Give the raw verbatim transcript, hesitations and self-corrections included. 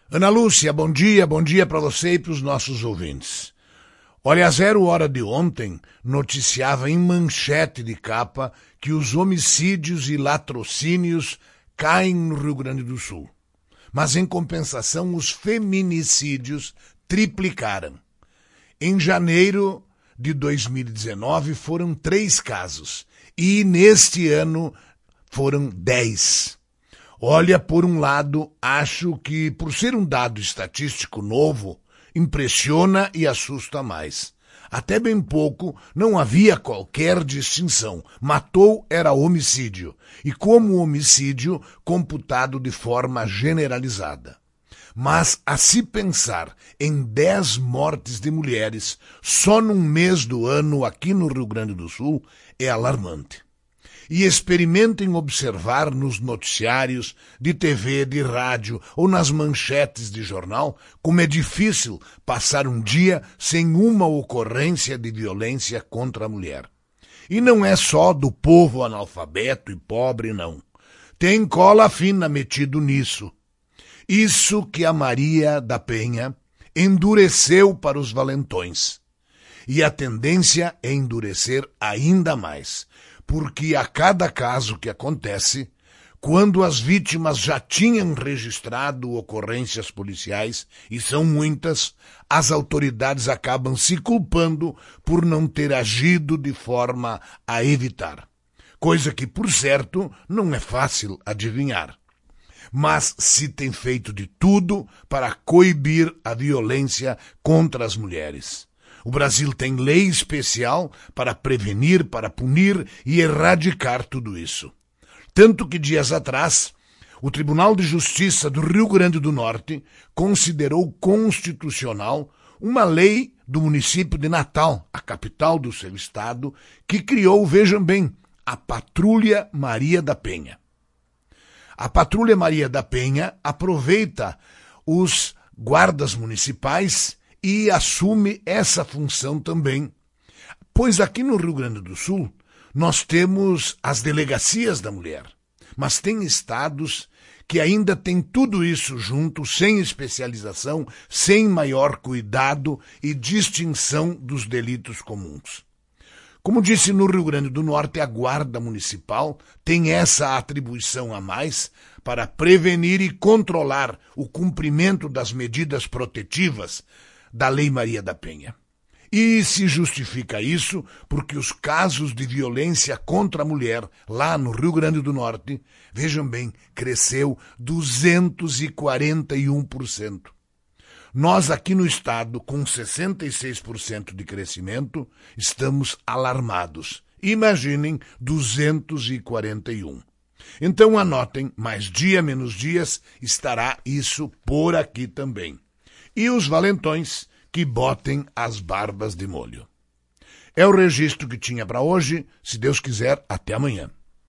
Ana Lúcia, bom dia, bom dia para você e para os nossos ouvintes. Olha, a Zero Hora de ontem noticiava em manchete de capa que os homicídios e latrocínios caem no Rio Grande do Sul. Mas, em compensação, os feminicídios triplicaram. Em janeiro de dois mil e dezenove foram três casos e neste ano foram dez. Olha, por um lado, acho que, por ser um dado estatístico novo, impressiona e assusta mais. Até bem pouco não havia qualquer distinção. Matou era homicídio, e como homicídio, computado de forma generalizada. Mas a se pensar em dez mortes de mulheres só num mês do ano aqui no Rio Grande do Sul é alarmante. E experimentem observar nos noticiários de T V, de rádio ou nas manchetes de jornal como é difícil passar um dia sem uma ocorrência de violência contra a mulher. E não é só do povo analfabeto e pobre, não. Tem cola fina metido nisso. Isso que a Maria da Penha endureceu para os valentões. E a tendência é endurecer ainda mais. Porque a cada caso que acontece, quando as vítimas já tinham registrado ocorrências policiais, e são muitas, as autoridades acabam se culpando por não ter agido de forma a evitar. Coisa que, por certo, não é fácil adivinhar. Mas se tem feito de tudo para coibir a violência contra as mulheres. O Brasil tem lei especial para prevenir, para punir e erradicar tudo isso. Tanto que dias atrás, o Tribunal de Justiça do Rio Grande do Norte considerou constitucional uma lei do município de Natal, a capital do seu estado, que criou, vejam bem, a Patrulha Maria da Penha. A Patrulha Maria da Penha aproveita os guardas municipais e assume essa função também. Pois aqui no Rio Grande do Sul, nós temos as delegacias da mulher, mas tem estados que ainda têm tudo isso junto, sem especialização, sem maior cuidado e distinção dos delitos comuns. Como disse, no Rio Grande do Norte, a Guarda Municipal tem essa atribuição a mais para prevenir e controlar o cumprimento das medidas protetivas da Lei Maria da Penha. E se justifica isso porque os casos de violência contra a mulher lá no Rio Grande do Norte, vejam bem, cresceu duzentos e quarenta e um por cento. Nós aqui no estado, com sessenta e seis por cento de crescimento, estamos alarmados. Imaginem duzentos e quarenta e um. Então anotem, mais dia menos dias estará isso por aqui também. E os valentões que botem as barbas de molho. É o registro que tinha para hoje. Se Deus quiser, até amanhã.